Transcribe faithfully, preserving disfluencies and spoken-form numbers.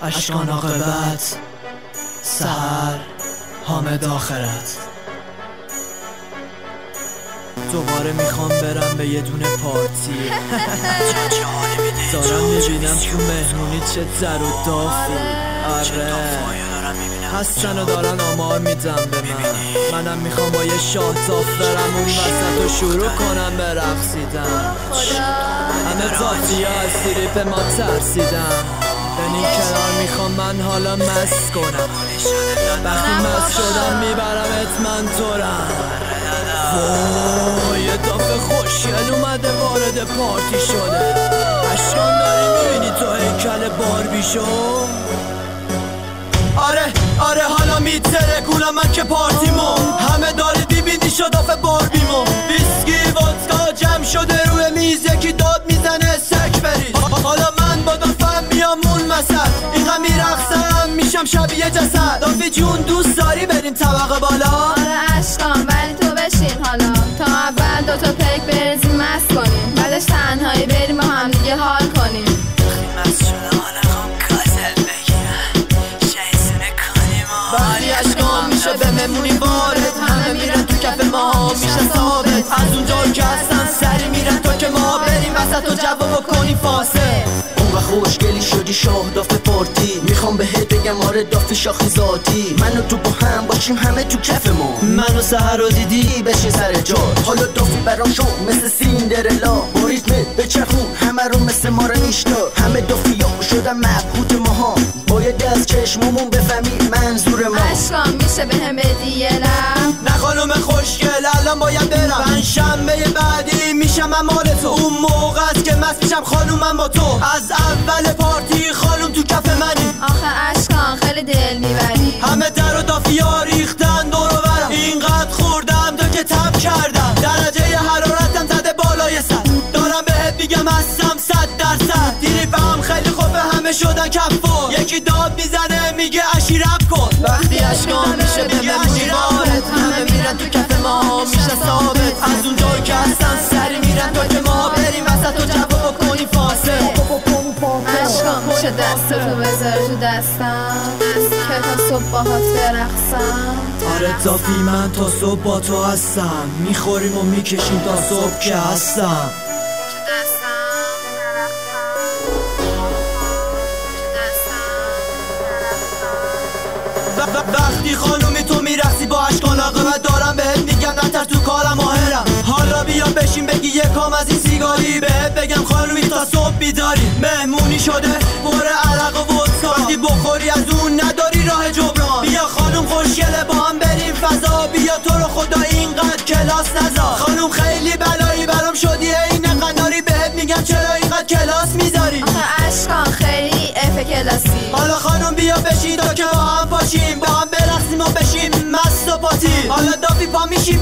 اشکان عاقبت سحر حامد آخرت. دوباره میخوام برم به یه دونه پارتی. دارم میبینم تو مهمونی چه در و دافی. آره هستن و دارن آمار میدم به من. منم میخوام با یه شاه تاف برم اون وسط و شروع کنم به رقصیدن. همه ذاتی ها از سیریپ ما ترسیدن. بنی کنار میخوام من حالا مست کنم. وقتی مست شدم میبرمت من تورم. وای یه دافه خوشگل اومده وارد پارتی شده. اشکان داری میبینی تو هیکل باربی شو. آره آره حالا میتره گولم من که پارتیمو. همه داره بیبینی شد آفه باربیمو. ویسکی وودکا جمع شده روی میز یکی داد میزنه سک برید. حالا من با دافم میام اون مسد. اینقدر میرقصم میشم شبیه جسد. دافی جون دوست داری بریم طبقه بالا؟ آره اشکان ولی تو بشین حالا. تا اول دوتا پیک بریزیم مست کنیم. بعدش تنهایی بریم با هم دیگه حال کنیم. مست شده حالا خوام کازل بگیرن شیطونه کنیم. ولی اشکان میشه به ممونی وارد. همه میرن تو کف ما میشه ثابت. از اونجا که هستن سری میرن تا که ما بریم وسط و جواب کنیم فاسد. و خوشگلی شدی شاه دافت پارتی. میخوام بهت بگم آره دافت شاخی ذاتی. منو تو با هم باشیم همه تو کف ما. منو سحر رو دیدی بشین سر جات. حالا دافی برام شو مثل سیندرلا. با ریتمت بچرخون همه رو مثل ما رو نیشتا. همه دافی ها شدن مبهوت ماها. باید از چشممون بفهمی منظور ما. اشکان میشه به هم بدی یه لب؟ نه خانوم خوشگل الان باید برم. من شنبه بعدی میشم من مال تو. اون موقع است که مست میشم خانومم با تو. از اول پارتی خانوم تو کف منی. آخه اشکان خیلی دل میبری. همه در و دافیا ریختن دور و برم. اینقدر خوردم تو که تب کردم. درجه حرارتم زده بالای صد. دارم بهت میگم هستم صد درصد. دیری بهم خیلی خوبه همه شدن کفور. یکی داد میزنه میگه اشی رپ کن. وقتی اشکان میشه به ممونی وارد. همه میرن تو کف ما میشه ثابت. از اونجا که هستن سری میرن تا که ما بریم وسط و جواب کنیم فاسد. اشکان میشه دستتو بذار تو دستم که تا صبح باهات برقصم. آره تافی من تا صبح با تو هستم. میخوریم و میکشیم تا صبح که هستم. تو دستم وقتی خانومی تو میرقصی با اشکان عاقبت. دارم بهت میگم نتر تو کارم ماهرم. حالا بیا بشین بگی یه کام از این سیگاری. بهت بگم خانومی تا صبح بیداری. مهمونی شده پر عرق و ودکا. وقتی بخوری از اون نداری راه جبران. بیا خانوم خوشگله با هم بریم فضا. بیا تو رو خدا اینقدر کلاس نذار. خانوم خیلی بلایی برام شدی عین قناری. بهت میگم چرا اینقدر کلاس میذاری. آخه اشکان خیلی اف کلاسی. حالا خانوم بیا بشین تا که با هم باشیم. با هم برقصیم و بشیم مست و پاتی. حالا دافی پا میشیم